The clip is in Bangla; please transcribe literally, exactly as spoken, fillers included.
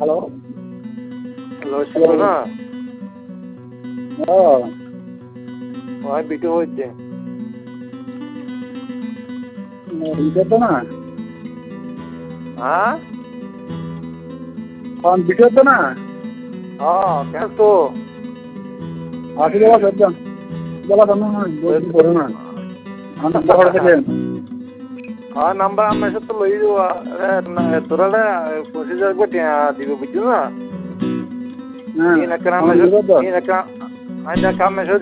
হ্যালো হ্যালো শুনো না ও ওই বিটু হচ্ছে এটা তো না হ্যাঁ কোন বিটু তো না হ্যাঁ কেন তো আসি দেওয়া সজ্জা বলা কেন না বলছি করো না আমি বড় থেকে হ্যাঁ নাম্বার আমার সাথে লই যাবো তোরা প্রসিজার করে দিব বুঝছো না হ্যাঁ এই না কাম আমার বিরোধ এই না কাম এই না কাম